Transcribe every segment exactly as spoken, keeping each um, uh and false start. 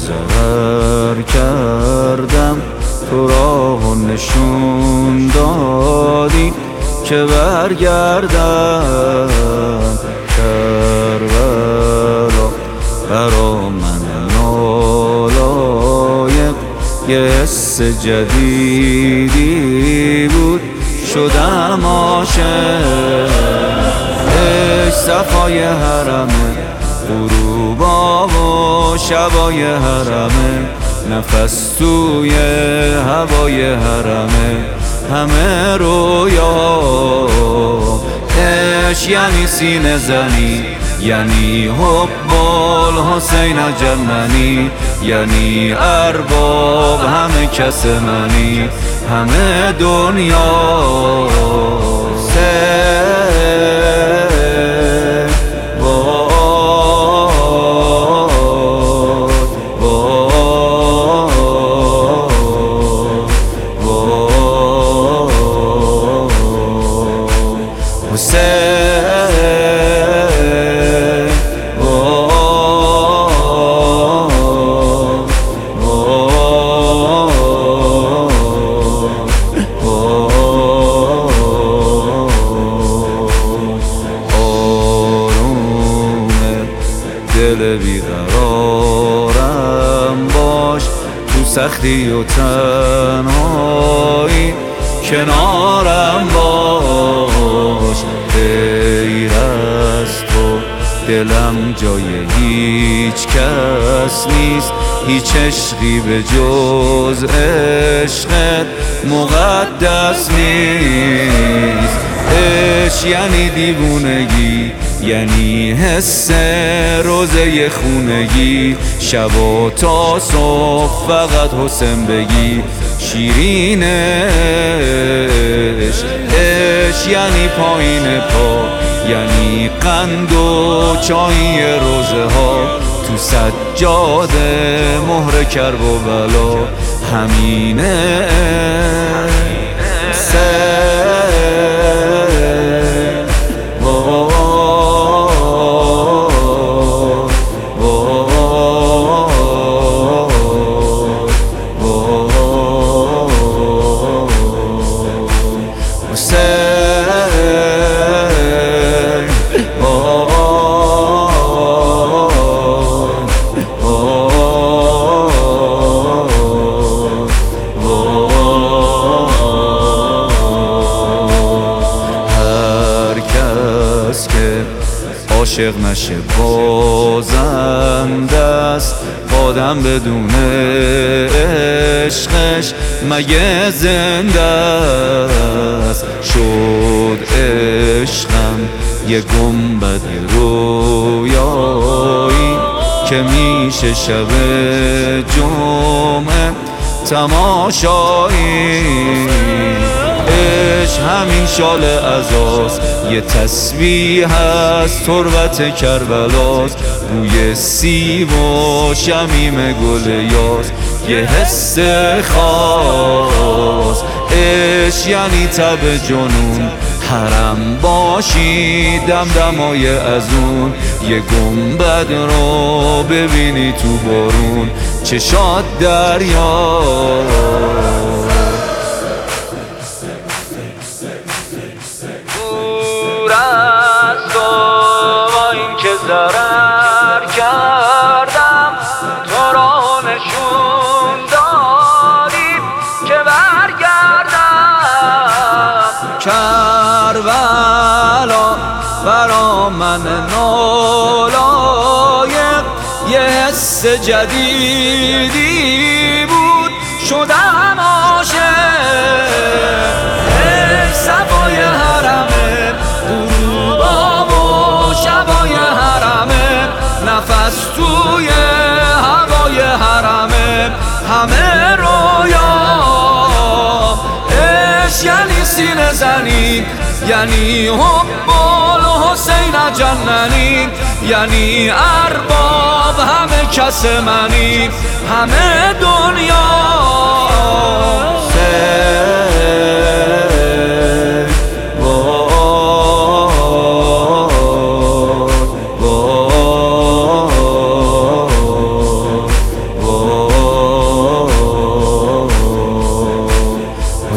سفر کردم، تو راه نشون دادی که برگردم. کربلا برا من نالایق یه حس جدیدی بود، شدم عاشق. عشق صفای حرمه، غروبا و شبای حرمه، نفس توی هوای حرمه، همه رویا. عشق یعنی سینه زنی، یعنی حب الحسین جننی، یعنی ارباب همه کس منی، همه دنیا. دل بیقرارم باش، تو سختی و تنهایی کنارم باش. غیر از تو دلم جای هیچ کس نیست، هیچ عشقی به جز عشقت مقدس نیست. عشق یعنی دیوونگی، یعنی حس روزه خونگی، شب تا صبح فقط حسین بگی. شیرین عشق، عشق یعنی پایین پا، یعنی قند و چای روزه ها، تو سجاده مهر کرب و بلا، همینه. عاشق نشه بازنده است، آدم بدون عشقش مگه زنده است. شد عشقم یه گنبد رویایی که میشه شب جمعه تماشایی. عشق همین شال عزاست، یه تسبیح از تربت کربلاست، بوی سیب و شمیم گل یاس، یه حس خاص. عشق یعنی تب جنون، حرم باشی دمدمای ازون، یه گنبد رو ببینی تو بارون، چشات دریا. ضرر کردم، تو را نشون دادی که برگردم. کربلا برا من نالایق یه حس جدیدی بود، شدم عاشق. صفای حرمه، غروبا و شبای حرمه، نفس توی هوای حرمه، همه رویا. عشق یعنی سینه زنی، یعنی حب الحسین جننی، یعنی ارباب همه کس منی، همه دنیا.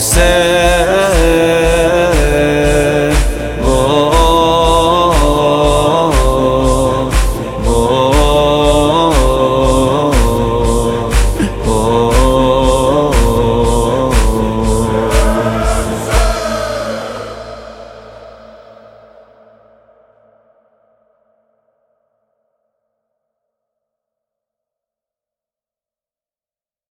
حسین